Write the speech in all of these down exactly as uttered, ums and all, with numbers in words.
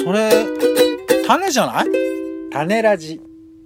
それ、種じゃない？種ラジ。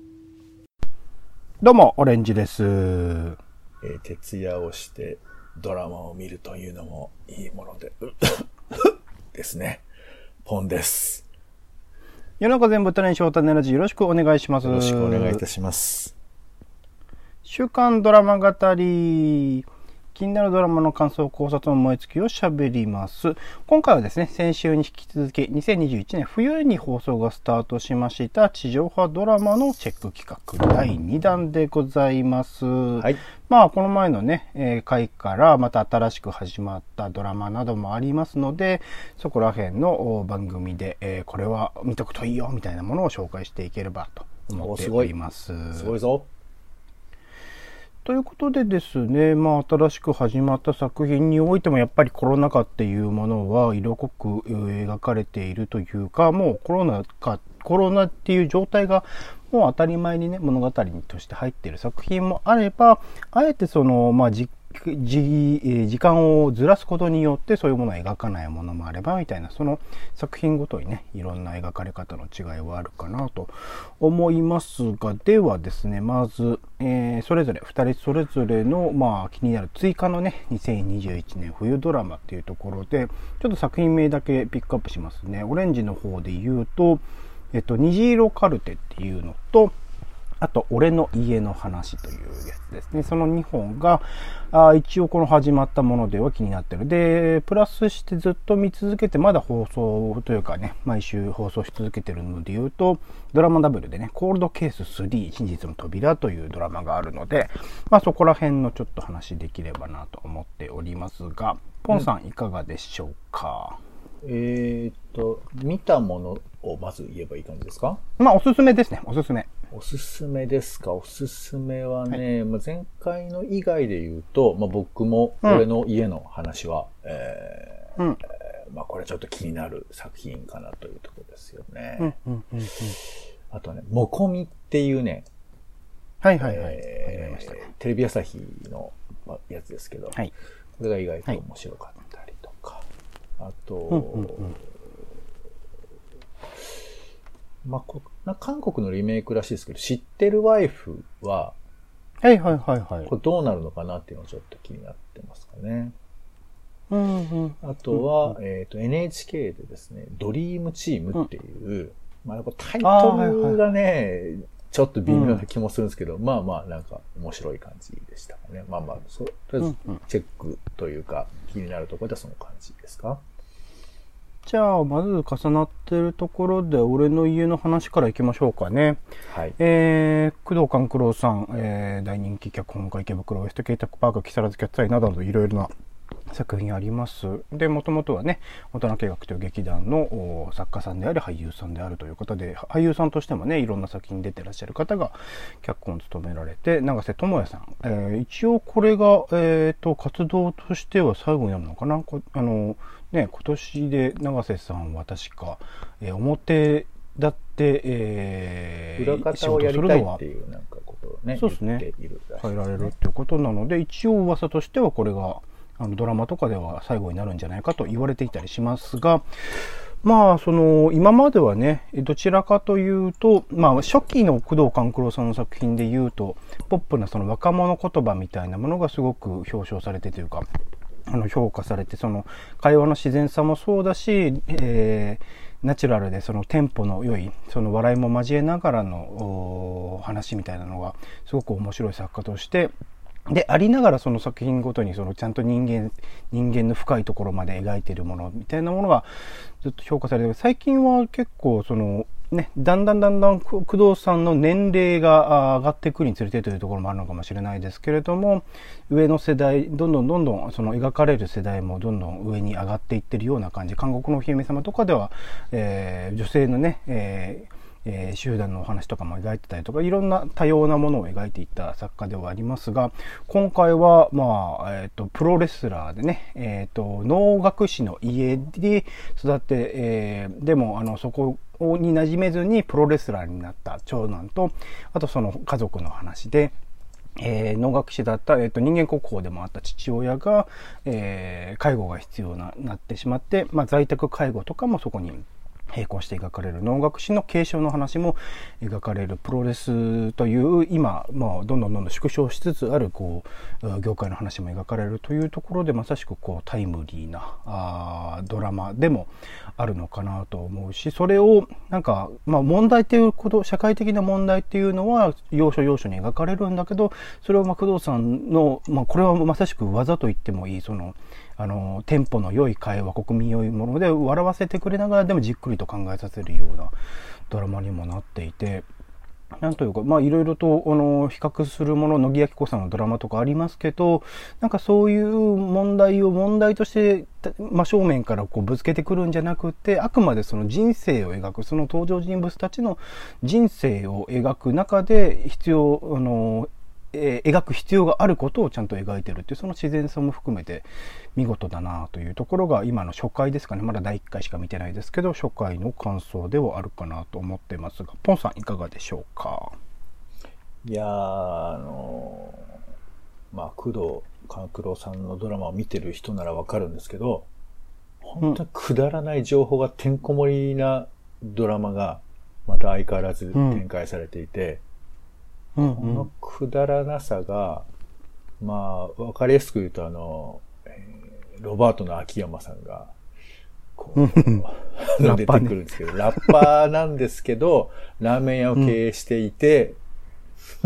どうも、オレンジです。えー、徹夜をしてドラマを見るというのもいいもので、ですね。ポンです。 世の中全部種にしよう種ラジよろしくお願いします。 よろしくお願いいたします。 週刊ドラマ語り。気になるドラマの感想、考察の思いつきを喋ります。今回はですね、先週に引き続きにせんにじゅういちねん冬に放送がスタートしました地上波ドラマのチェック企画だいにだんでございます。はい、まあこの前のね、えー、回からまた新しく始まったドラマなどもありますので、そこら辺の番組で、えー、これは見とくといいよみたいなものを紹介していければと思っております。 すごい、すごいぞ。 ということでですね、まあ新しく始まった作品においてもやっぱりコロナ禍っていうものは色濃く描かれているというか、もうコロナ禍、コロナっていう状態がもう当たり前にね、物語として入っている作品もあれば、あえてその、まあじ時, 時間をずらすことによってそういうものを描かないものもあればみたいな、その作品ごとにねいろんな描かれ方の違いはあるかなと思いますが、ではですね、まず、えー、それぞれふたりそれぞれの、まあ、気になる追加のねにせんにじゅういちねん冬ドラマっていうところでちょっと作品名だけピックアップしますね。オレンジの方で言うと、えっと、虹色カルテっていうのと、あと、俺の家の話というやつですね。そのにほんが、あ一応この始まったものでは気になってる。で、プラスしてずっと見続けて、まだ放送というかね、毎週放送し続けてるので言うと、ドラマダブルでね、コールドケーススリー、真実の扉というドラマがあるので、まあそこら辺のちょっと話できればなと思っておりますが、ポンさんいかがでしょうか？ えーっと、見たものをまず言えばいい感じですか？ まあおすすめですね、おすすめ。 おすすめですか？おすすめはね、はい、まあ、前回の以外で言うと、まあ、僕も俺の家の話は、うん、えーうんえー、まあ、これちょっと気になる作品かなというところですよね。うんうんうんうん、あとね、もこみっていうね、 はいはいはい、 えー、テレビ朝日のやつですけど、はい、これが意外と面白かったりとか、はい、あと、うんうんうんまあ、こ韓国のリメイクらしいですけど、知ってるワイフは、 はいはいはいはい。 これどうなるのかなっていうのをちょっと気になってますかね。 うんうん、 あとは、うんうん、えっと、エヌエイチケー でですね、ドリームチームっていう、うん、まあ、タイトルがね、はいはい、ちょっと微妙な気もするんですけど、うん、まあまあ、なんか面白い感じでしたかね。まあまあ、そとりあえずチェックというか、気になるところではその感じですか？ じゃあ、まず重なっているところで、俺の家の話からいきましょうかね。はい。えー、工藤官九郎さん、えー、大人気脚本家池袋ウエストケイタックパーク、木更津キャッツアイなどなどいろいろな作品あります。で、もともとはね、大人計画という劇団の作家さんであり俳優さんであるということで、俳優さんとしてもね、いろんな作品に出てらっしゃる方が脚本を務められて、永瀬智也さん、えー、一応これが、えーと、活動としては最後になるのかな、あの、ね、今年で永瀬さんは確か、えー、表だって、えー、裏方をやりたいっていうなんかことをね、 そうですね、 言っているらしいですね。 入られるっていうことなので、一応噂としてはこれがあのドラマとかでは最後になるんじゃないかと言われていたりしますが、まあその今まではね、どちらかというと、まあ初期の工藤官九郎さんの作品で言うと、ポップなその若者言葉みたいなものがすごく表彰されてというか、あの評価されて、その会話の自然さもそうだし、えー、ナチュラルでそのテンポの良い、その笑いも交えながらの話みたいなのがすごく面白い作家としてでありながら、その作品ごとにそのちゃんと人間人間の深いところまで描いているものみたいなものがずっと評価されて、最近は結構そのね、だんだんだんだん工藤さんの年齢が上がってくるにつれてというところもあるのかもしれないですけれども、上の世代、どんどんどんどんその描かれる世代もどんどん上に上がっていってるような感じ。韓国のお姫様とかでは、えー、女性のね、えーえー、集団のお話とかも描いてたりとか、いろんな多様なものを描いていった作家ではありますが、今回はまあ、えっとプロレスラーでね、えっと能楽師の家で育って、えー、でもあのそこに馴染めずにプロレスラーになった長男と、あとその家族の話で、えー、能楽師だった、えーと、人間国宝でもあった父親が、えー、介護が必要ななってしまって、まあ、在宅介護とかもそこに並行して描かれる能楽師の継承の話も描かれるプロレスという今、まあ、どんどんどんどん縮小しつつあるこう業界の話も描かれるというところでまさしくこうタイムリーなあドラマでもあるのかなと思うし、それをなんか、まあ、問題っていうこと社会的な問題っていうのは要所要所に描かれるんだけど、それをまあ工藤さんの、まあ、これはまさしく技と言ってもいいそのあのテンポの良い会話、国民良いもので笑わせてくれながらでもじっくりと考えさせるようなドラマにもなっていて、なんというかまあいろいろとあの比較するもの、乃木明子さんのドラマとかありますけど、なんかそういう問題を問題として真正面からこうぶつけてくるんじゃなくて、あくまでその人生を描く、その登場人物たちの人生を描く中で必要あのえー、描く必要があることをちゃんと描いてるっていうその自然さも含めて見事だなというところが今の初回ですかね、まだだいいっかいしか見てないですけど初回の感想ではあるかなと思ってますが、ポンさんいかがでしょうか。 いやーあのー、まあ工藤官九郎さんのドラマを見てる人ならわかるんですけど、本当にくだらない情報がてんこ盛りなドラマがまた相変わらず展開されていて、うんうん、このくだらなさが、まあ、わかりやすく言うと、あの、えー、ロバートの秋山さんが、こう、出てくるんですけど、ラッパーなんですけど、ラーメン屋を経営していて、うん、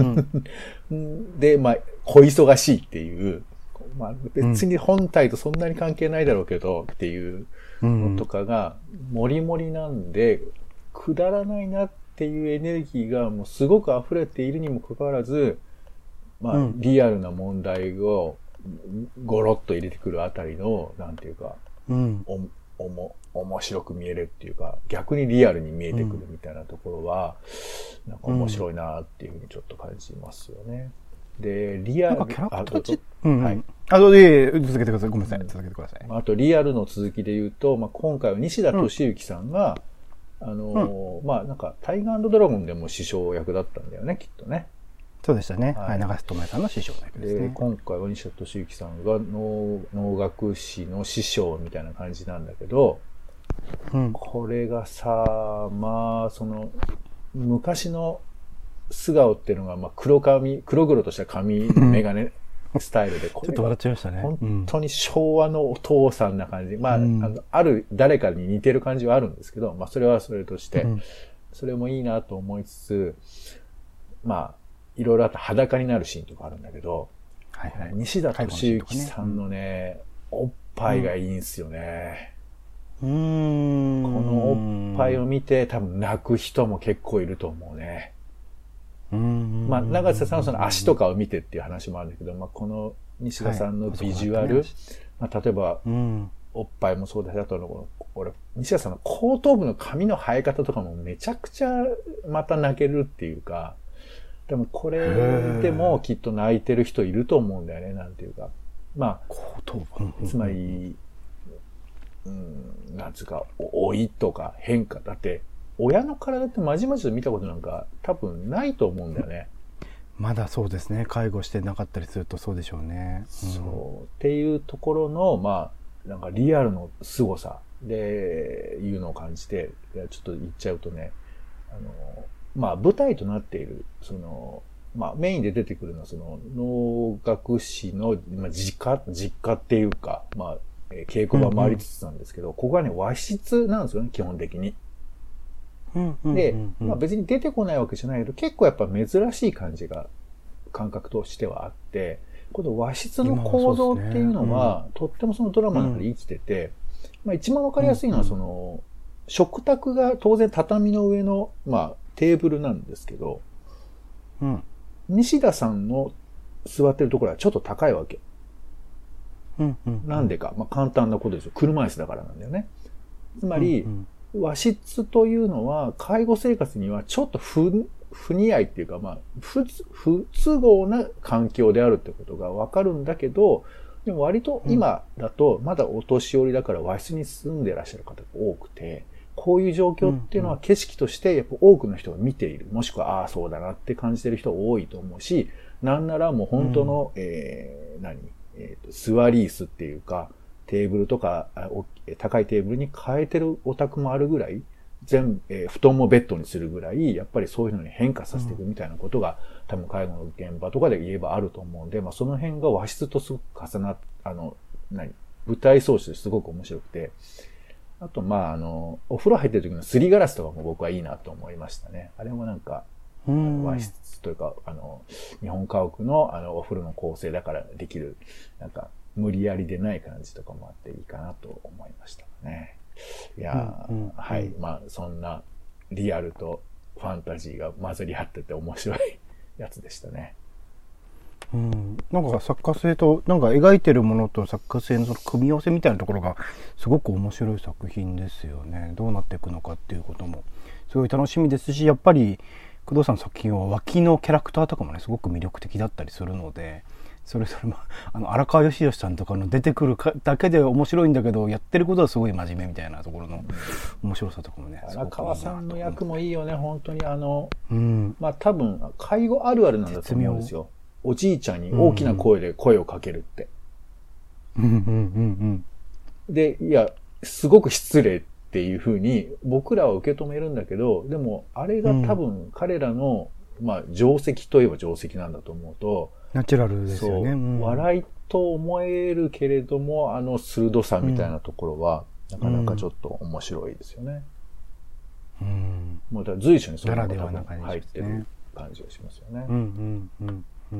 で、まあ、小忙しいっていう、まあ、別に本体とそんなに関係ないだろうけど、っていうのとかが、もりもりなんで、くだらないなって、っていうエネルギーがもうすごく溢れているにもかかわらず、まあ、うん、リアルな問題をゴロッと入れてくるあたりの、なんていうか、うん、お、おも、面白く見えるっていうか、逆にリアルに見えてくるみたいなところは、うん、なんか面白いなっていうふうにちょっと感じますよね。で、リアル、 なんかキャラクターち、うんうん、はい。あ、どうで、続けてください。ごめんなさい。続けてください。 あと、リアルの続きで言うと、まあ、今回は西田敏行さんが、うんあの、うん、まあなんか、タイガー&ドラゴンでも師匠役だったんだよね、きっとね。 そうでしたね。はい。長瀬智也さんの師匠役ですね。で、 今回は西田敏行さんが能、能楽師の師匠みたいな感じなんだけど、うん、これがさ、まあ、その、昔の素顔っていうのが、まあ黒髪、黒々とした髪、メガネ、スタイルで、 これちょっと笑っちゃいましたね。 本当に昭和のお父さんな感じ。うん、まあ、あの、ある誰かに似てる感じはあるんですけど、まあ、それはそれとして、うん、それもいいなと思いつつ、まあ、いろいろあって裸になるシーンとかあるんだけど、はいはい、西田敏行さんのね、うん、おっぱいがいいんすよね。うん、このおっぱいを見て多分泣く人も結構いると思うね。うんまあ、長瀬さんはその足とかを見てっていう話もあるんだけど、まあ、この西田さんのビジュアル、はいまあ、例えば、うん、おっぱいもそうだし、あとの、俺、西田さんの後頭部の髪の生え方とかもめちゃくちゃまた泣けるっていうか、でもこれでもきっと泣いてる人いると思うんだよね、なんていうか。まあ、後頭部つまり、うん、なんつうか、老いとか変化。だって、親の体ってまじまじと見たことなんか多分ないと思うんだよね。 まだそうですね。介護してなかったりするとそうでしょうね。 うん、そう。っていうところの、まあ、なんかリアルの凄さでいうのを感じて、ちょっと言っちゃうとね、あの、まあ舞台となっている、その、まあメインで出てくるのはその能楽師の、まあ、実家、実家っていうか、まあ、えー、稽古場もありつつなんですけど、うんうん、ここはね、和室なんですよね、基本的に。で、まあ別に出てこないわけじゃないけど、結構やっぱ珍しい感じが、感覚としてはあって、この和室の構造っていうのは、ねうん、とってもそのドラマの中で生きてて、うん、まあ一番わかりやすいのはその、食卓が当然畳の上の、まあテーブルなんですけど、うん、西田さんの座ってるところはちょっと高いわけ。うんうんうん、なんでか、まあ簡単なことですよ。車椅子だからなんだよね。つまり、うんうん和室というのは介護生活にはちょっと不、不似合いっていうか、まあ、不、不都合な環境であるってことがわかるんだけど、でも割と今だとまだお年寄りだから和室に住んでらっしゃる方が多くて、こういう状況っていうのは景色としてやっぱ多くの人が見ている。もしくは、ああ、そうだなって感じてる人多いと思うし、なんならもう本当の、うん、えー、何、えーと、座り椅子っていうか、テーブルとか、高いテーブルに変えてるお宅もあるぐらい、 全、えー、布団もベッドにするぐらい、やっぱりそういうのに変化させていくみたいなことが、うん、多分介護の現場とかで言えばあると思うんで、まあその辺が和室とすごく重なっ、あの、何舞台装置ですごく面白くて、あと、まあ、あの、お風呂入ってる時のすりガラスとかも僕はいいなと思いましたね。あれもなんか、和室というか、あの、日本家屋の、あの、お風呂の構成だからできる、なんか、無理やりでない感じとかもあっていいかなと思いましたね。いやー、うんうん、はい。まあ、そんな、リアルとファンタジーが混ざり合ってて面白いやつでしたね。 うん、なんか作家性となんか描いてるものと作家性のその組み合わせみたいなところがすごく面白い作品ですよね。どうなっていくのかっていうこともすごい楽しみですし、やっぱり工藤さんの作品は脇のキャラクターとかもねすごく魅力的だったりするので、それぞれ、まあの荒川義義さんとかの出てくるかだけで面白いんだけど、やってることはすごい真面目みたいなところの面白さとかもね、 荒川さんの役もいいよね。本当にあの、うん、まあ多分介護あるあるなんだと思うんですよ。おじいちゃんに大きな声で声をかけるって。 うんうんうんうん、で、いや、すごく失礼っていうふうに僕らは受け止めるんだけど、でもあれが多分彼らの、うん、まあ定石といえば定石なんだと思うと、 ナチュラルですよね。 そう、うん、笑いと思えるけれども、あの鋭さみたいなところは、うん、なかなかちょっと面白いですよね。うん。もうだ随所にそういうのが多分入ってる感じがしますよね。 うんうんうんうん、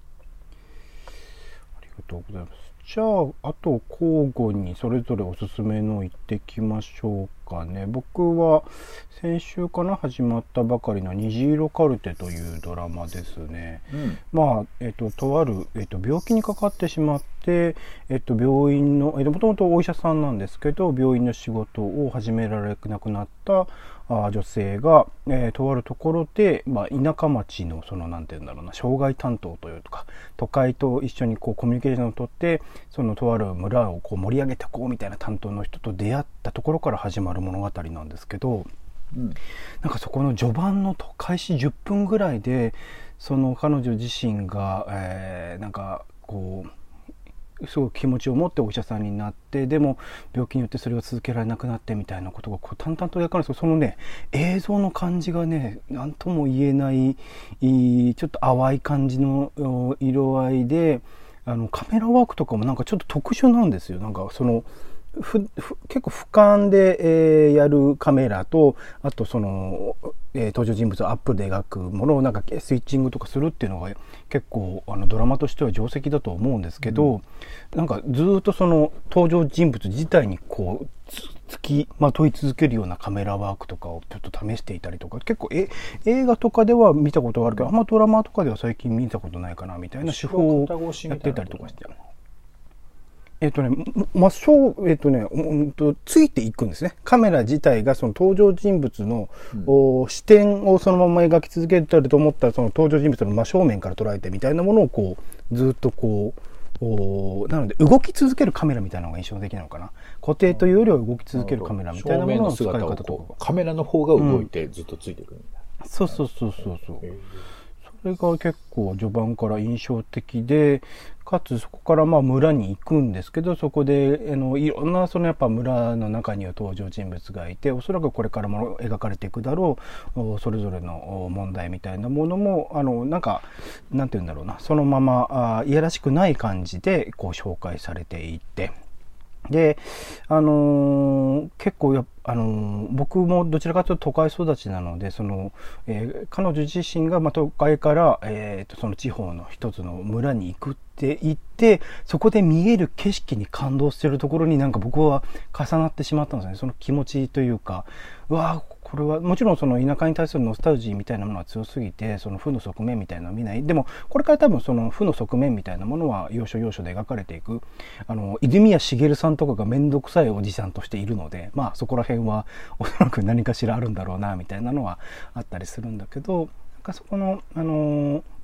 ありがとうございます。じゃああと交互にそれぞれおすすめの言ってきましょうかね。僕は先週かな始まったばかりの虹色カルテというドラマですね。うん、まあえっととある、えっと、病気にかかってしまって、えっと、病院の、えっと、もともとお医者さんなんですけど、病院の仕事を始められなくなったあ女性が、えー、とあるところで、まあ、田舎町のそのなんていうんだろうな、障害担当というか都会と一緒にこうコミュニケーションをとって、そのとある村をこう盛り上げていこうみたいな担当の人と出会ったところから始まる物語なんですけど、うん、なんかそこの序盤の開始じゅっぷんぐらいでその彼女自身が、えー、なんかこうすごく気持ちを持ってお医者さんになって、でも病気によってそれが続けられなくなってみたいなことがこう淡々と描かれるんですけど、そのね映像の感じがね何とも言えないちょっと淡い感じの色合いで、あのカメラワークとかもなんかちょっと特殊なんですよ。なんかそのふふ結構俯瞰で、えー、やるカメラと、あとその、えー、登場人物をアップで描くものをなんかスイッチングとかするっていうのが結構あのドラマとしては定石だと思うんですけど、うん、なんかずっとその登場人物自体にこうつきまとい続けるようなカメラワークとかをちょっと試していたりとか、結構え映画とかでは見たことがあるけど、あんまドラマとかでは最近見たことないかなみたいな手法をやってたりとかして。えっとね、真正、えっとね、うんと、ついていくんですね。カメラ自体がその登場人物の、うん、視点をそのまま描き続けてると思ったら、その登場人物の真正面から捉えてみたいなものをこう、ずっとこう、おなので動き続けるカメラみたいなのが印象的なのかな。固定というよりは動き続けるカメラみたいなものの使い方とか。 カメラの方が動いてずっとついてくるみたいな、 うん。そうそうそうそうそう。それが結構序盤から印象的で、かつそこからまあ村に行くんですけど、そこであのいろんなそのやっぱ村の中には登場人物がいて、おそらくこれからも描かれていくだろうそれぞれの問題みたいなものも、あのなんかなんていうんだろうな、そのままあいやらしくない感じでこう紹介されていって。で、あのー、結構や、あのー、僕もどちらかというと都会育ちなので、その、えー、彼女自身がまあ都会から、えー、とその地方の一つの村に行くって言って、そこで見える景色に感動しているところになんか僕は重なってしまったんですね。その気持ちというか、うわーこれはもちろんその田舎に対するノスタルジーみたいなものは強すぎて、その負の側面みたいなのは見ない。でもこれから多分その負の側面みたいなものは要所要所で描かれていく。あの泉谷しげるさんとかが面倒くさいおじさんとしているので、まあそこら辺はおそらく何かしらあるんだろうなみたいなのはあったりするんだけど、なんかそこのあの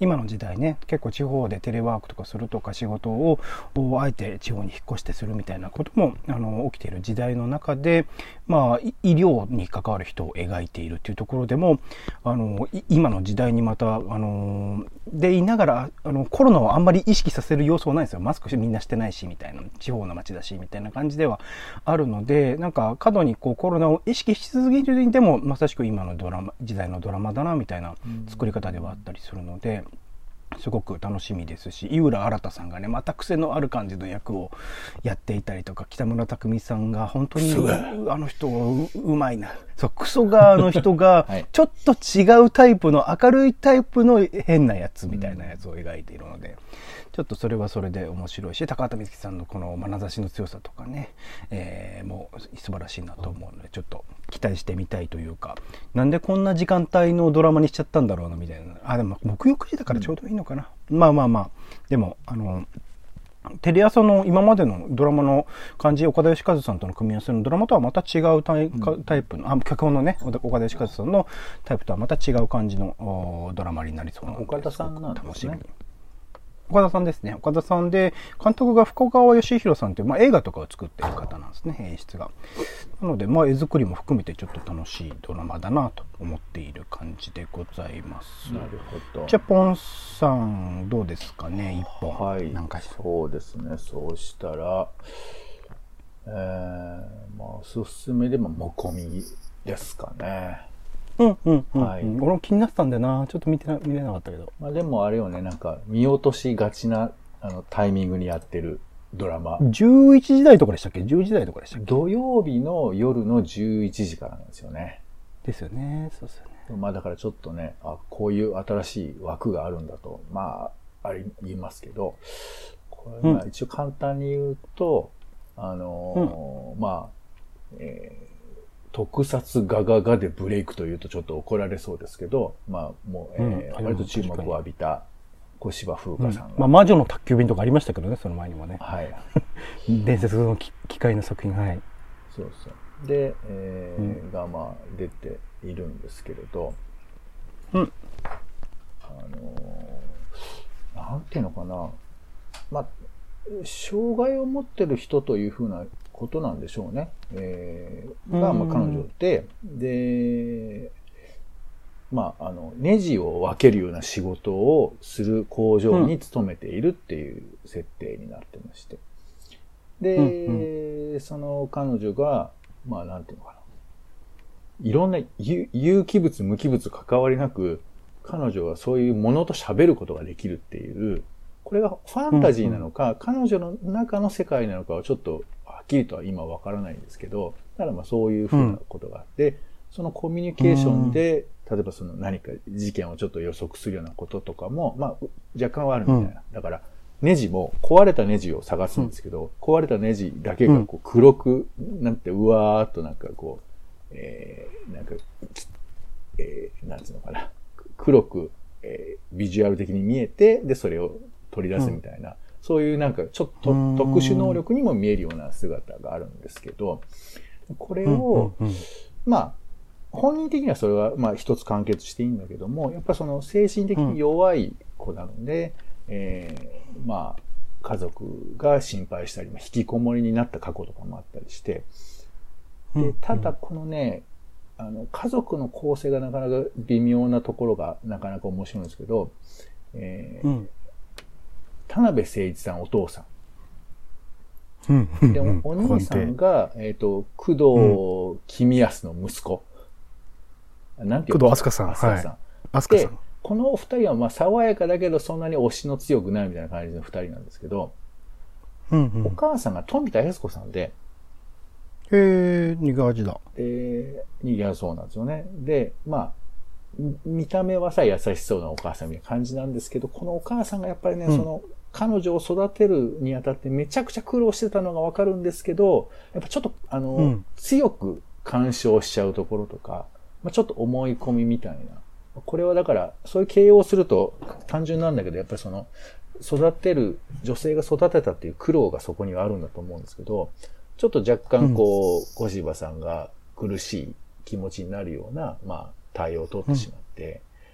今の時代ね、結構地方でテレワークとかするとか仕事をあえて地方に引っ越してするみたいなこともあの起きている時代の中で、まあ医療に関わる人を描いているっていうところでも、あの今の時代にまたあのでいながらあのコロナをあんまり意識させる要素はないんですよ。マスクみんなしてないしみたいな、地方の街だしみたいな感じではあるので、なんか過度にこうコロナを意識し続けるにでもまさしく今のドラマ時代のドラマだなみたいな作り方ではあったりするので、すごく楽しみですし、井浦新さんがねまた癖のある感じの役をやっていたりとか、北村匠海さんが本当にあの人 う, うまいな、そうクソガーの人がちょっと違うタイプの明るいタイプの変なやつみたいなやつを描いているので、ちょっとそれはそれで面白いし、高畑充希さんのこの眼差しの強さとかね、えー、もう素晴らしいなと思うので、ちょっと期待してみたいというか、なんでこんな時間帯のドラマにしちゃったんだろうなみたいな。あ、でも木曜くじだからちょうどいいのかな、うん、まあまあまあ、でもあのテレ朝の今までのドラマの感じ、岡田義和さんとの組み合わせのドラマとはまた違うタイ、うん、タイプの、あ、脚本のね、岡田義和さんのタイプとはまた違う感じのドラマになりそうなので、 岡田さんなんですね。 岡田さんですね。岡田さんで、監督が深川義弘さんという、まあ、映画とかを作っている方なんですね、演出が。なので、まあ、絵作りも含めてちょっと楽しいドラマだなと思っている感じでございます。 なるほど。 じゃあ、ポンさん、どうですかね、一本。 はい。 なんかそうですね。そうしたら、えー、まあ、おすすめでも、もこみですかね。 うんうんうん、はい、俺も気になってたんだよな。ちょっと見てな見れなかったけど。 まあでもあれよね、なんか見落としがちなあのタイミングにやってるドラマ。 じゅういちじ台とかでしたっけ ?じゅういち台とかでしたっけ？ 土曜日の夜のじゅういちじからなんですよね。 ですよね。そうですよね。 まあだからちょっとね、あ、こういう新しい枠があるんだと、まあ、あり言いますけど、これまあ一応簡単に言うと、うん、あのー、うん、まあ、えー特撮ガガガでブレイクというとちょっと怒られそうですけど、まあもう、えーうん、割と注目を浴びた小芝風花さんが、うん、 まあ魔女の宅急便とかありましたけどね、その前にもね。 はい。 伝説の機械の作品、はい。 そうそう。で、えーうん、がまあ出ているんですけれど、 うん。 あのー、なんていうのかな、まあ障害を持ってる人というふうなことなんでしょうね。えー、が、まあ、彼女で、で、まあ、あの、ネジを分けるような仕事をする工場に勤めているっていう設定になってまして。で、うんうん、その彼女が、まあ、なんていうのかな。いろんな有機物、無機物関わりなく、彼女はそういうものと喋ることができるっていう、これがファンタジーなのか、うんうん、彼女の中の世界なのかはちょっとはっきりとは今わからないんですけど、ただまあそういうふうなことがあって、うん、そのコミュニケーションで、例えばその何か事件をちょっと予測するようなこととかも、まあ若干はあるみたいな。うん、だからネジも壊れたネジを探すんですけど、うん、壊れたネジだけがこう黒くなんてうわーっとなんかこう、えー、なんか、えー、なんつうのかな。黒く、えー、ビジュアル的に見えて、で、それを取り出すみたいな、うん、そういうなんかちょっと特殊能力にも見えるような姿があるんですけど、これを、うんうんうん、まあ、本人的にはそれはまあ一つ完結していいんだけども、やっぱその精神的に弱い子なので、うん、えー、まあ、家族が心配したり、引きこもりになった過去とかもあったりして、で、ただこのね、あの、家族の構成がなかなか微妙なところがなかなか面白いんですけど、えーうん田辺誠一さんお父さん。うんうんうん、で、お兄さんが、えっ、ー、と、工藤公康の息子。うん、なんていうの？ 工藤飛鳥さん。 飛鳥さん。はい、飛鳥さん。で、この二人はまあ爽やかだけどそんなに推しの強くないみたいな感じの二人なんですけど、うんうん、お母さんが富田靖子さんで、 へー、逃げ味だ。 で、逃げ味そうなんですよね。で、まあ、見た目はさ、優しそうなお母さんみたいな感じなんですけど、このお母さんがやっぱりね、うん、その、彼女を育てるにあたってめちゃくちゃ苦労してたのがわかるんですけど、やっぱちょっと、あの、うん、強く干渉しちゃうところとか、まあ、ちょっと思い込みみたいな。これはだから、そういう形容をすると単純なんだけど、やっぱりその、育てる、女性が育てたっていう苦労がそこにはあるんだと思うんですけど、ちょっと若干こう、うん、小芝さんが苦しい気持ちになるような、まあ、対応を取ってしまって、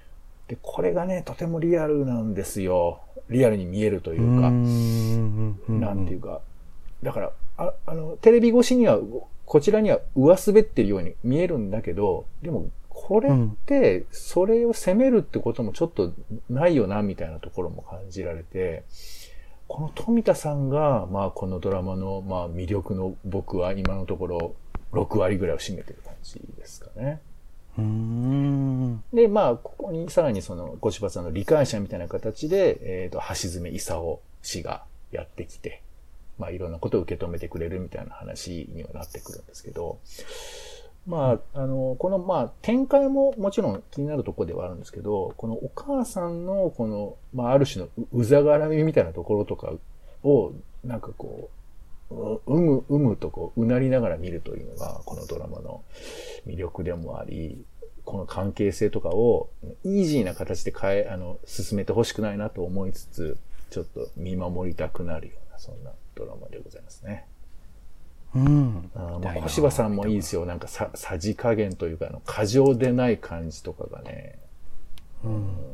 で、これがね、とてもリアルなんですよ。リアルに見えるというか、なんていうか。だから、あ、あの、テレビ越しには、こちらには上滑ってるように見えるんだけど、でも、これって、それを責めるってこともちょっとないよな、みたいなところも感じられて、この富田さんが、まあ、このドラマの、まあ、魅力の僕は今のところろくわりぐらいを占めてる感じですかね。 うーんで、まあ、ここにさらにその、小柴さんの理解者みたいな形で、えっと、橋爪功氏がやってきて、まあ、いろんなことを受け止めてくれるみたいな話にはなってくるんですけど、まあ、あの、この、まあ、展開ももちろん気になるところではあるんですけど、このお母さんの、この、まあ、ある種のうざがらみみたいなところとかを、なんかこう、う、うむ、うむとこう、うなりながら見るというのが、このドラマの魅力でもあり、この関係性とかを、イージーな形で変え、あの、進めてほしくないなと思いつつ、ちょっと見守りたくなるような、そんなドラマでございますね。 うん。 あまあ、小柴さんもいいですよ。なんかさ、さじ加減というか、あの、過剰でない感じとかがね。うん。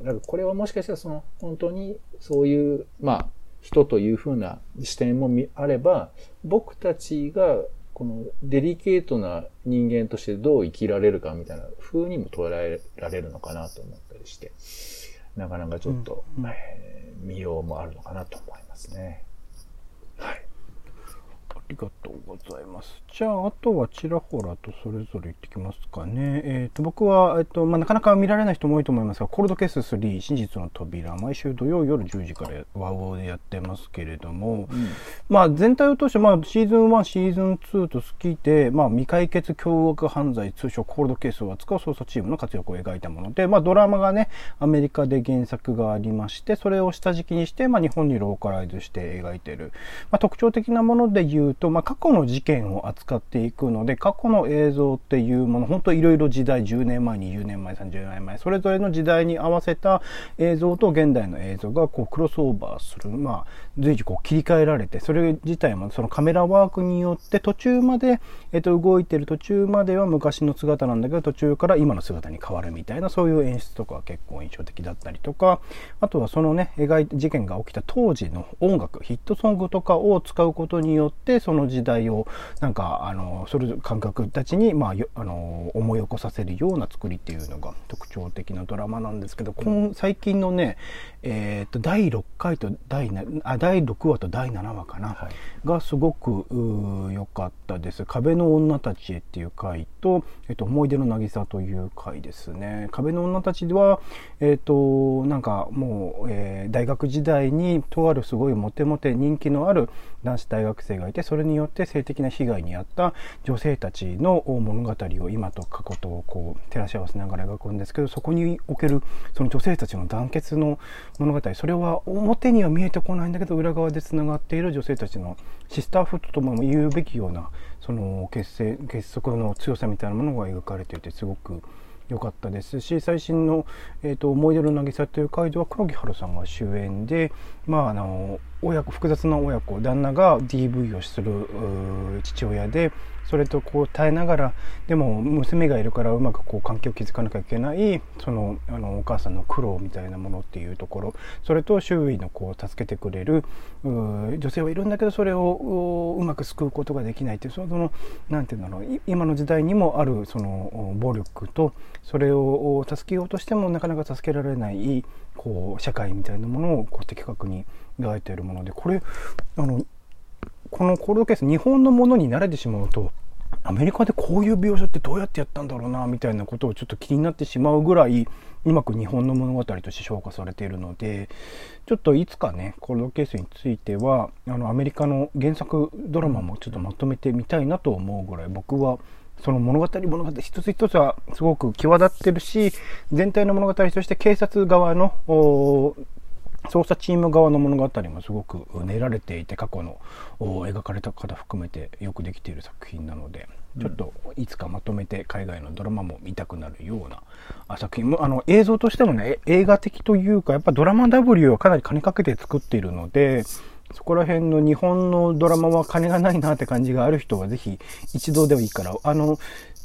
なんかこれはもしかしたらその、本当にそういう、まあ、人という風な視点もあれば、僕たちが、このデリケートな人間としてどう生きられるかみたいな風にも捉えられるのかなと思ったりして、なかなかちょっと、うんうんえー、見ようもあるのかなと思いますね。はい。 ありがとうございます。じゃあ、あとはちらほらとそれぞれ言ってきますかね。えっ、ー、と、僕は、えっ、と、まあ、なかなか見られない人も多いと思いますが、コールドケーススリー、真実の扉、毎週土曜夜じゅうじからワウオでやってますけれども、うん、まあ、全体を通して、まあ、シーズンワン、シーズンツーと好きで、まあ、未解決凶悪犯罪、通称コールドケースを扱う捜査チームの活躍を描いたもので、まあ、ドラマがね、アメリカで原作がありまして、それを下敷きにして、まあ、日本にローカライズして描いている。まあ、特徴的なもので言うと、まあ、過去の事件を扱っていくので、過去の映像っていうもの、本当いろいろ時代、じゅうねんまえ、にじゅうねんまえ、さんじゅうねんまえ、それぞれの時代に合わせた映像と現代の映像がこうクロスオーバーする、まあ、随時こう切り替えられて、それ自体もそのカメラワークによって途中まで、えっと、動いてる途中までは昔の姿なんだけど、途中から今の姿に変わるみたいな、そういう演出とかは結構印象的だったりとか、あとはそのね、描い事件が起きた当時の音楽、ヒットソングとかを使うことによって、その時代をなんかあのそれぞれ感覚たちに、まあ、あの思い起こさせるような作りっていうのが特徴的なドラマなんですけど、今最近のね、えー、とだいろっかいと第あだいろくわとだいななわかな、はい、がすごく良かったです。壁の女たちへっていう回と、えー、と思い出の渚という回ですね。壁の女たちでは、えー、となんかもう、えー、大学時代にとあるすごいモテモテ人気のある男子大学生がいて、それによって性的な被害に遭った女性たちの物語を今と過去とこう照らし合わせながら描くんですけど、そこにおけるその女性たちの団結の物語、それは表には見えてこないんだけど裏側でつながっている女性たちのシスターフットとも言うべきようなその結成結束の強さみたいなものが描かれていてすごく良かったですし、最新の、えーと、思い出の渚という回では黒木華さんが主演で、まあ、あの親子複雑な親子、旦那が ディーブイ をする父親で、それとこう耐えながらでも娘がいるからうまくこう関係を築かなきゃいけないそのあのお母さんの苦労みたいなものっていうところ、それと周囲のこう助けてくれる女性はいるんだけど、それをうまく救うことができないっていう、そのなんていうんだろう、今の時代にもあるその暴力と、それを助けようとしてもなかなか助けられないこう社会みたいなものをこう的確に描いているもので、これあのこのコールドケース日本のものに慣れてしまうと、アメリカでこういう描写ってどうやってやったんだろうなみたいなことをちょっと気になってしまうぐらいうまく日本の物語として消化されているので、ちょっといつかねコールドケースについてはあのアメリカの原作ドラマもちょっとまとめてみたいなと思うぐらい、僕はその物語物語一つ一つはすごく際立ってるし、全体の物語として警察側の捜査チーム側の物語もすごく練られていて、過去の描かれた方含めてよくできている作品なので、ちょっといつかまとめて海外のドラマも見たくなるような作品も、あの映像としてもね映画的というか、やっぱドラマ ダブリュー はかなり金かけて作っているので、そこら辺の日本のドラマは金がないなって感じがある人はぜひ一度でもいいから、あの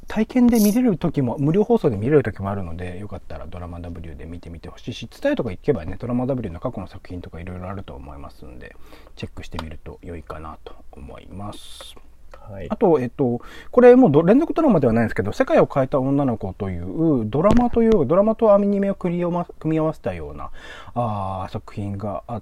体験で見れる時も、無料放送で見れる時もあるので、よかったらドラマ ダブリュー で見てみてほしいし、伝えとか行けばね、ドラマ ダブリュー の過去の作品とかいろいろあると思いますんで、チェックしてみると良いかなと思います。はい、あと、えっと、これもう連続ドラマではないんですけど、世界を変えた女の子というドラマという、ドラマとアニメを組み合わ組み合わせたようなあ作品があって、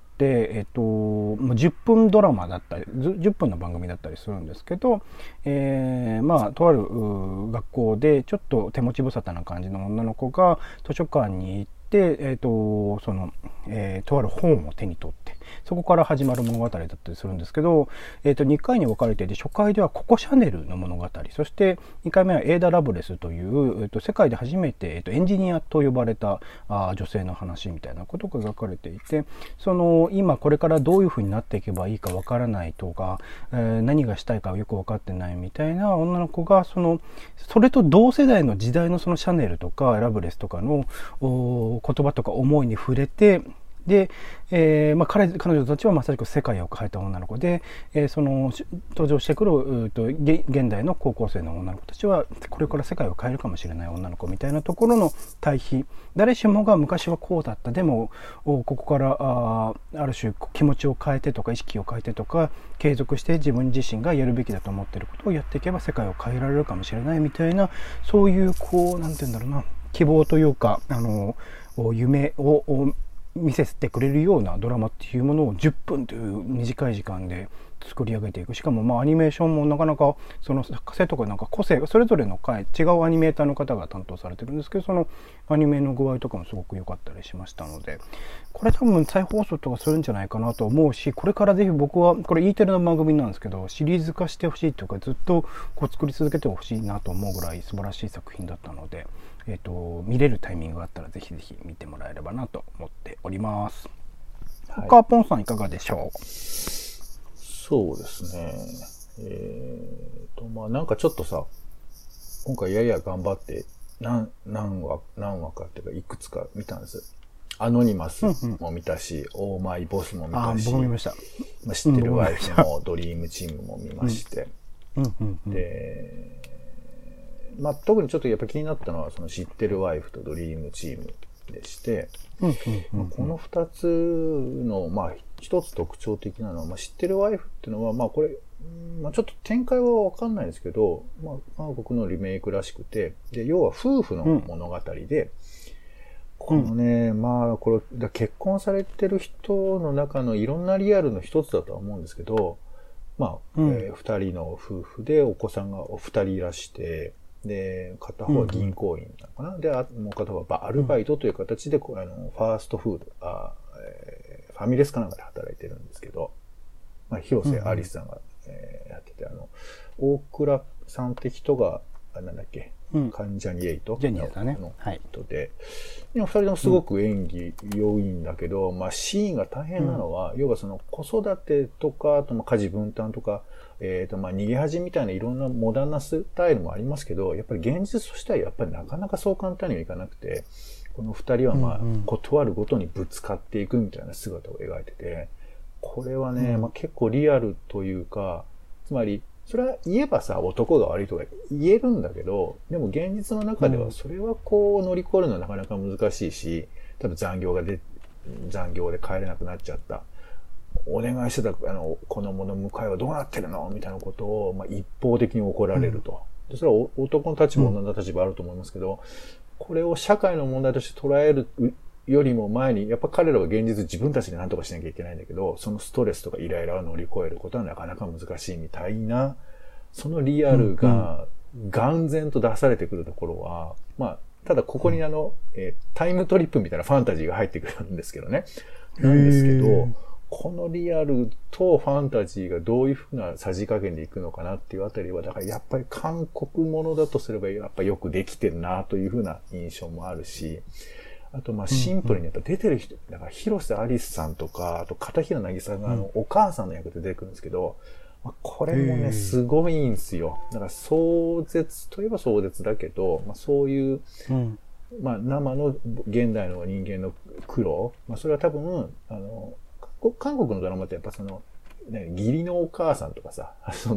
えっと、じゅっぷんドラマだったり、じゅっぷんの番組だったりするんですけど、えー、まあ、とある学校でちょっと手持ち無沙汰な感じの女の子が図書館に行って、えっと、その、えー、とある本を手に取って、そこから始まる物語だったりするんですけど、えっと、にかいに分かれていて、初回ではココ・シャネルの物語、そしてにかいめはエイダ・ラブレスという、えっと、世界で初めて、えっと、エンジニアと呼ばれたあ女性の話みたいなことが描かれていて、その、今これからどういうふうになっていけばいいか分からないとか、えー、何がしたいかよく分かってないみたいな女の子が、その、それと同世代の時代のそのシャネルとかラブレスとかの言葉とか思いに触れて、で、えーまあ、彼彼女たちはまさしく世界を変えた女の子で、えー、その登場してくるうと現代の高校生の女の子たちはこれから世界を変えるかもしれない女の子みたいなところの対比、誰しもが昔はこうだった、でもここからあある種気持ちを変えてとか意識を変えてとか継続して自分自身がやるべきだと思っていることをやっていけば世界を変えられるかもしれないみたいな、そういうこうなんて言うんだろうな、希望というかあの夢を見せてくれるようなドラマっていうものをじゅっぷんという短い時間で作り上げていく。しかもまあアニメーションもなかなかその作家性とかなんか個性それぞれの回違うアニメーターの方が担当されてるんですけど、そのアニメの具合とかもすごく良かったりしましたので、これ多分再放送とかするんじゃないかなと思うし、これからぜひ僕はこれ E テレの番組なんですけどシリーズ化してほしいというかずっとこう作り続けてほしいなと思うぐらい素晴らしい作品だったので、えーと、見れるタイミングがあったらぜひぜひ見てもらえればなと思っております。はい、他ポンさんいかがでしょう？ そうですね。えーと、まあなんかちょっとさ、今回やや頑張って何、何話、何話かっていうかいくつか見たんです。アノニマスも見たし、うんうん、オーマイボスも見たし、 僕も見ました。 まあ、知ってるワイフもドリームチームも見まして、 うんうんうん、 で、まあ特にちょっとやっぱ気になったのはその知ってるワイフとドリームチームでして、 うんうんうんうん、 この二つの、まあ一つ特徴的なのは、まあ、知ってるワイフっていうのは、まあこれ、まあちょっと展開はわかんないですけど、まあ韓国のリメイクらしくて、で、要は夫婦の物語で、うん、このね、まあこれ、結婚されてる人の中のいろんなリアルの一つだとは思うんですけど、まあ、うんえー、二人の夫婦でお子さんがお二人いらして、で、片方は銀行員なのかな、うん、で、もう片方はアルバイトという形で、うん、あのファーストフード、あ、えー、ファミレスかなんかで働いてるんですけど、まあ、広瀬アリスさんが、うんえー、やってて、あの、大倉さんって人が、あなんだっけ、うん、関ジャニエイトジャニーズだね。 の人で、はい、二人ともすごく演技良いんだけど、うん、まあ、シーンが大変なのは、うん、要はその子育てとか、あとまあ家事分担とか、えっと、まあ、逃げ恥みたいないろんなモダンなスタイルもありますけど、やっぱり現実としてはやっぱりなかなかそう簡単にはいかなくて、この二人はまあ、断るごとにぶつかっていくみたいな姿を描いてて、これはね、うん、まあ、結構リアルというか、つまり、それは言えばさ、男が悪いとか言えるんだけど、でも現実の中ではそれはこう乗り越えるのはなかなか難しいし、例えば残業がで、残業で帰れなくなっちゃった。お願いしてたあの子供の迎えはどうなってるのみたいなことを、まあ、一方的に怒られると。うん、でそれは男の立場、女の立場あると思いますけど、これを社会の問題として捉えるよりも前に、やっぱ彼らは現実自分たちで何とかしなきゃいけないんだけど、そのストレスとかイライラを乗り越えることはなかなか難しいみたいな、そのリアルが眼前と出されてくるところは、まあ、ただここにあの、えー、タイムトリップみたいなファンタジーが入ってくるんですけどね。なんですけど、このリアルとファンタジーがどういうふうなさじ加減でいくのかなっていうあたりは、だからやっぱり韓国ものだとすればやっぱよくできてるなというふうな印象もあるし、あとまあシンプルにやっぱ出てる人、だから広瀬アリスさんとか、あと片平なぎさがあのお母さんの役で出てくるんですけど、これもね、すごいんですよ。だから壮絶といえば壮絶だけど、まあそういう、うん、まあ生の現代の人間の苦労、まあそれは多分、あの、韓国のドラマってやっぱその、ね、義理のお母さんとかさ、その、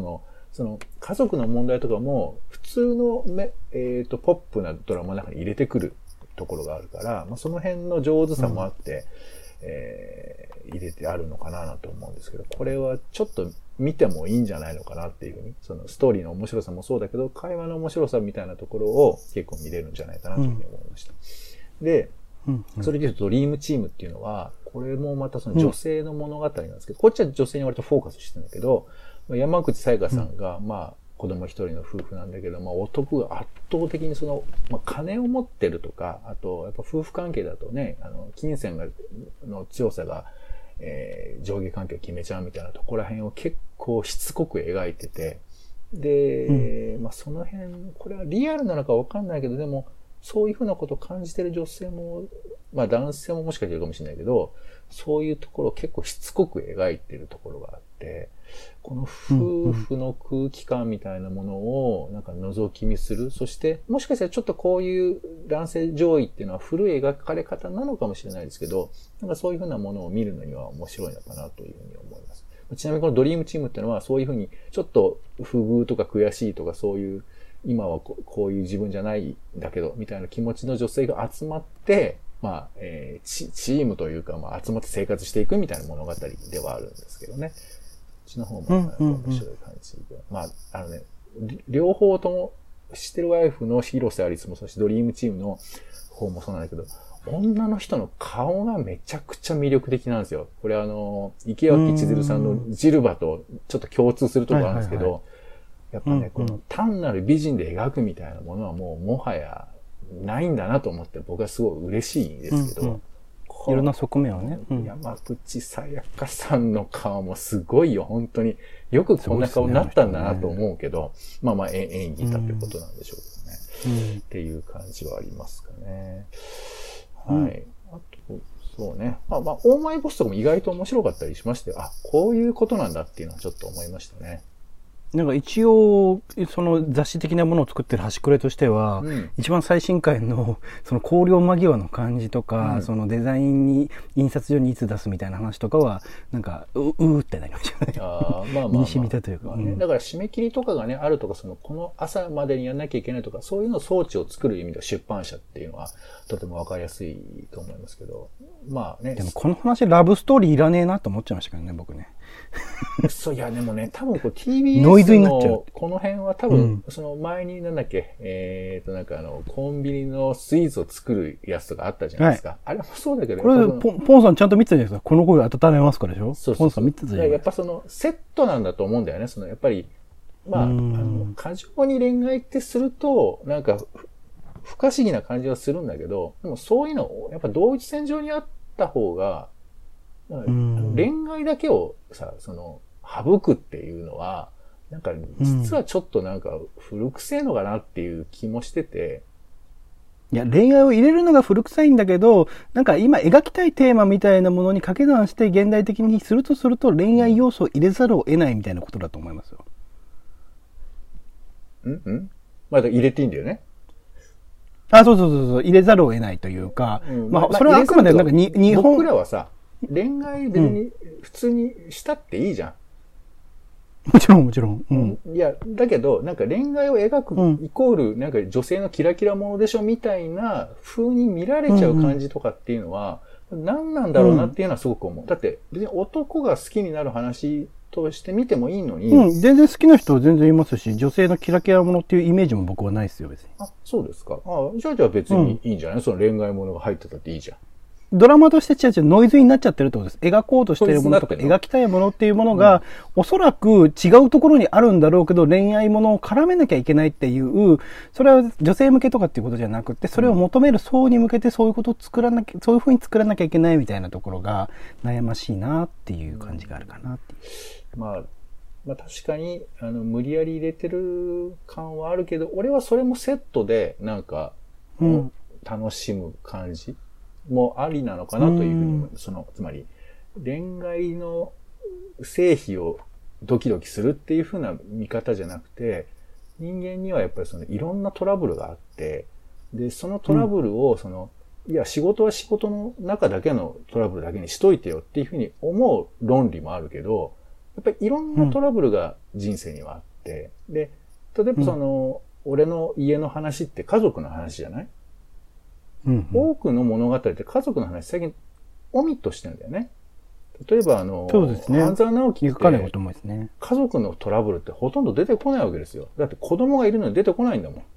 その家族の問題とかも普通のめ、えっと、ポップなドラマの中に入れてくるところがあるから、まあ、その辺の上手さもあって、うん、えー、入れてあるのかなと思うんですけど、これはちょっと見てもいいんじゃないのかなっていうふうに、そのストーリーの面白さもそうだけど、会話の面白さみたいなところを結構見れるんじゃないかなというふうに思いました。うん、で、うんうん、それで言うとドリームチームっていうのは、これもまたその女性の物語なんですけど、うん、こっちは女性に割とフォーカスしてるんだけど、山口彩花さんが、うん、まあ、子供一人の夫婦なんだけど、まあ、男が圧倒的にその、まあ、金を持ってるとか、あと、やっぱ夫婦関係だとね、あの、金銭が、の強さが、えー、上下関係を決めちゃうみたいなところら辺を結構しつこく描いてて、で、うん、まあ、その辺、これはリアルなのかわかんないけど、でも、そういうふうなことを感じてる女性も、まあ男性ももしかしているかもしれないけど、そういうところを結構しつこく描いてるところがあって、この夫婦の空気感みたいなものをなんか覗き見する。そして、もしかしたらちょっとこういう男性上位っていうのは古い描かれ方なのかもしれないですけど、なんかそういうふうなものを見るのには面白いのかなというふうに思います。ちなみにこのドリームチームっていうのはそういうふうにちょっと不遇とか悔しいとかそういう今はこういう自分じゃないんだけど、みたいな気持ちの女性が集まって、まあ、えー、チ, チームというか、まあ、集まって生活していくみたいな物語ではあるんですけどね。こっちの方も面白い感じで。うんうんうん、まあ、あのね、両方とも、知ってるワイフの広瀬アリスも、そしてドリームチームの方もそうなんだけど、女の人の顔がめちゃくちゃ魅力的なんですよ。これあの、池脇千鶴さんのジルバとちょっと共通するところあるんですけど、はいはいはい、やっぱね、うんうん、この単なる美人で描くみたいなものはもうもはやないんだなと思って僕はすごい嬉しいんですけど、うんうん、 いろんな側面はね、 うん、山口さやかさんの顔もすごいよ、本当に。よくこんな顔になったんだなと思うけど、ね、まあまあ演技だってことなんでしょうけどね、うん、っていう感じはありますかね。はい。うん、あと、そうね。まあまあ、オーマイボスとかも意外と面白かったりしまして、あ、こういうことなんだっていうのはちょっと思いましたね。 なんか一応、その雑誌的なものを作ってる端くれとしては、うん、一番最新回のその考慮間際の感じとか、うん、そのデザインに印刷所にいつ出すみたいな話とかは、なんか、う、うーってなりましたね。あまあまあ、まあ、身に染みたというか、まあね。 だから締め切りとかがね、あるとか、その、この朝までにやんなきゃいけないとか、そういうの装置を作る意味では出版社っていうのは、とてもわかりやすいと思いますけど、まあね。 でもこの話、ラブストーリーいらねえなと思っちゃいましたけどね、僕ね。 そう、いや、でもね、多分こう ティービーエス のノイズになっちゃう。この辺は多分、うん、その前になんだっけ、えーと、なんかあの、コンビニのスイーツを作るやつとかあったじゃないですか。はい、あれもそうだけど、 これポン、ポンさんちゃんと見てたじゃないですか。この声温めますからでしょ。そうそうそう、ポンさん見てたじゃないですか。 やっぱその、セットなんだと思うんだよね。その、やっぱり、まあ、あの、過剰に恋愛ってすると、なんか、不可思議な感じはするんだけど、でもそういうのを、やっぱ同一線上にあった方が、恋愛だけをさ、その、省くっていうのは、なんか、実はちょっとなんか、古臭いのかなっていう気もしてて。 いや、恋愛を入れるのが古臭いんだけど、なんか今描きたいテーマみたいなものに掛け算して現代的にするとすると恋愛要素を入れざるを得ないみたいなことだと思いますよ。 うんうんまだ入れていいんだよね。 あ、そうそうそうそう、入れざるを得ないというか、うん、まあ、それはあくまでなんかに、日本。 僕らはさ、恋愛別に普通にしたっていいじゃん。 もちろんもちろん。うん。 いや、だけど、なんか恋愛を描くイコール、なんか女性のキラキラものでしょみたいな風に見られちゃう感じとかっていうのは、何なんだろうなっていうのはすごく思う。だって、別に男が好きになる話として見てもいいのに。 うん、全然好きな人は全然いますし、女性のキラキラものっていうイメージも僕はないですよ、別に。 あ、そうですか。あじゃあじゃあ別にいいんじゃない、うん、その恋愛ものが入ってたっていいじゃん。 ドラマとして違う違うノイズになっちゃってるってことです。描こうとしてるものとか描きたいものっていうものが、うん、おそらく違うところにあるんだろうけど、恋愛ものを絡めなきゃいけないっていう、それは女性向けとかっていうことじゃなくて、それを求める層に向けてそういうことを作らなきゃ、そういう風に作らなきゃいけないみたいなところが悩ましいなっていう感じがあるかなっていう。 まあ、まあ確かに、あの、無理やり入れてる感はあるけど、俺はそれもセットで、なんか、うん、楽しむ感じもありなのかなというふうに思います。その、つまり、恋愛の成否をドキドキするっていうふうな見方じゃなくて、人間にはやっぱりそのいろんなトラブルがあって、で、そのトラブルをその、うん、いや、仕事は仕事の中だけのトラブルだけにしといてよっていうふうに思う論理もあるけど、やっぱりいろんなトラブルが人生にはあって、で、例えばその、うん、俺の家の話って家族の話じゃない？うんうん、多くの物語って家族の話最近オミットしてるんだよね。例えばあの、 そうですね、 半沢直樹って、 ね、 家族のトラブルってほとんど出てこないわけですよ。だって子供がいるのに出てこないんだもん。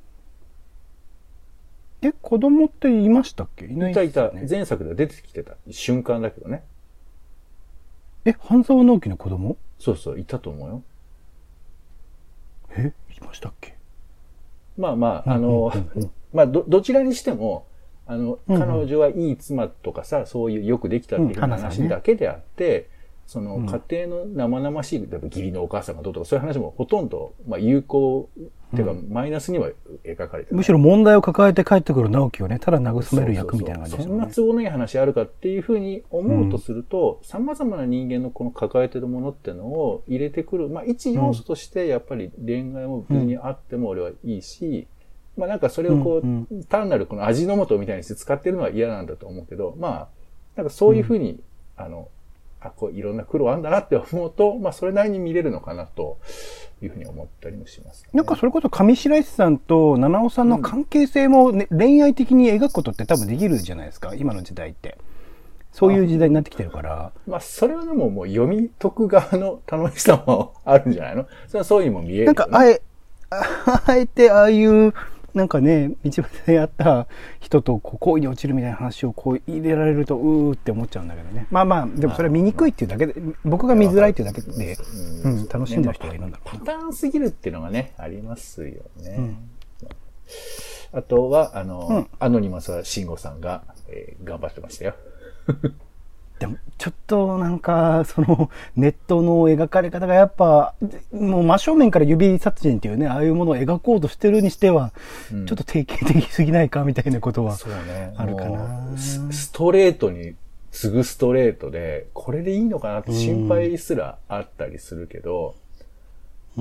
え、子供って言いましたっけ？いないですよね。 いたいた。前作では出てきてた瞬間だけどね。 え、半沢直樹の子供？ そうそう、いたと思うよ。 え、いましたっけ？ まあまあ、あの、まあど、どちらにしても、あの、うんうん、彼女はいい妻とかさ、そういうよくできたっていう話だけであって、うんね、その家庭の生々しい、例えば義理のお母さんがどうとか、そういう話もほとんど、まあ有効、っていうか、マイナスには描かれてる、 むしろ問題を抱えて帰ってくる直樹をね、ただ慰める役みたいな感じですよね。そんな都合のいい話あるかっていうふうに思うとすると、うん、様々な人間のこの抱えてるものっていうのを入れてくる、まあ一要素としてやっぱり恋愛も別にあっても俺はいいし、うん、まあなんかそれをこう、うんうん、単なるこの味の素みたいにして使ってるのは嫌なんだと思うけど、まあ、なんかそういうふうに、うん、あの、あ、こういろんな苦労あんだなって思うと、まあそれなりに見れるのかなというふうに思ったりもします、ね。 なんかそれこそ上白石さんと七尾さんの関係性も、ね、うん、恋愛的に描くことって多分できるじゃないですか、今の時代って。そういう時代になってきてるから。 まあそれはでももう読み解く側の楽しさもあるんじゃないの？それはそういうのも見える、ね。 なんかあえ、あえてああいう、なんかね、道端で会った人とこう恋に落ちるみたいな話をこう入れられるとうーって思っちゃうんだけどね。まあまあ、でもそれは見にくいっていうだけで、僕が見づらいっていうだけで、うん、楽しんでる人がいるんだろうな。 パターンすぎるっていうのがね、ありますよね。うん、あとは、あの、うん、アノニマスは慎吾さんが、えー、頑張ってましたよ。 でもちょっとなんかそのネットの描かれ方がやっぱもう真正面から指殺人っていうね、ああいうものを描こうとしてるにしては、うん、ちょっと定型的すぎないかみたいなことはあるかな。 ね、ストレートに次ぐストレートでこれでいいのかなって心配すらあったりするけど、うん、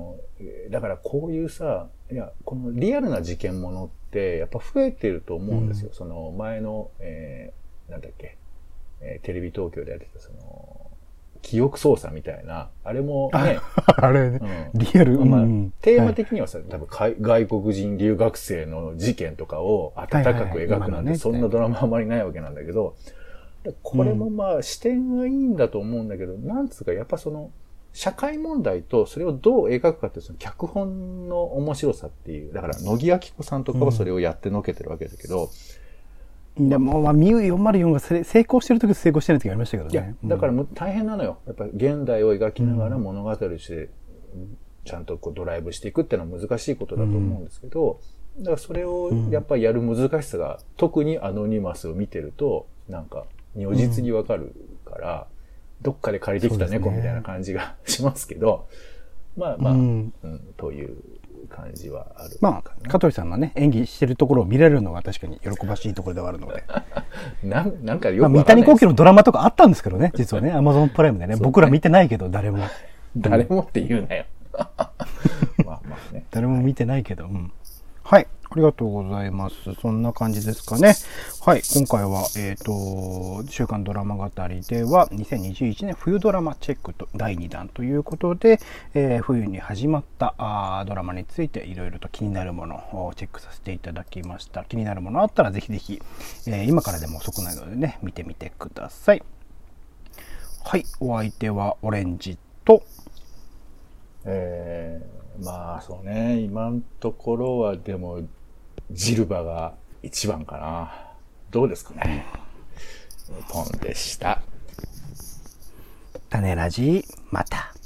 だからこういうさ、いやこのリアルな事件ものってやっぱ増えてると思うんですよ。うん、その前の、えー、なんだっけ。テレビ東京でやってたその記憶操作みたいなあれもねあれね、うん、リアル、 まあ、テーマ的にはさ、はい、多分外国人留学生の事件とかを温かく描くなんてそんなドラマあまりないわけなんだけど、これもまあ視点がいいんだと思うんだけど、なんつうかやっぱその社会問題とそれをどう描くかっていうその脚本の面白さっていう、だから乃木明子さんとかはそれをやってのけてるわけだけど、うんでも、まあ、ミューよんまるよんが成功してるときと成功してないときありましたけどね。 いや、だからもう大変なのよ。やっぱり現代を描きながら物語をして、ちゃんとこうドライブしていくっていうのは難しいことだと思うんですけど、うん、だからそれをやっぱりやる難しさが、特にアノニマスを見てると、なんか、如実にわかるから、うん、どっかで借りてきた猫みたいな感じがしますけど、まあまあ、うんうん、という感じはある。 まあ、香取さんのね、演技してるところを見れるのが確かに喜ばしいところではあるので。 ななんかよくわかんないです。 まあ、三谷幸喜のドラマとかあったんですけどね、実はね、アマゾンプライムでね、僕ら見てないけど、誰も。 誰もって言うなよ。まあまあね。 誰も見てないけど、うん。はい。ありがとうございます。そんな感じですかね。はい。今回は、えっと、週刊ドラマ語りでは、にせんにじゅういちねん冬ドラマチェックとだいにだんということで、えー、冬に始まったあドラマについていろいろと気になるものをチェックさせていただきました。気になるものあったらぜひぜひ、えー、今からでも遅くないのでね、見てみてください。はい。お相手はオレンジと、 えー、まあそうね、今のところはでも、ジルバが一番かな。どうですかね。ポンでした。 種ラジ、また。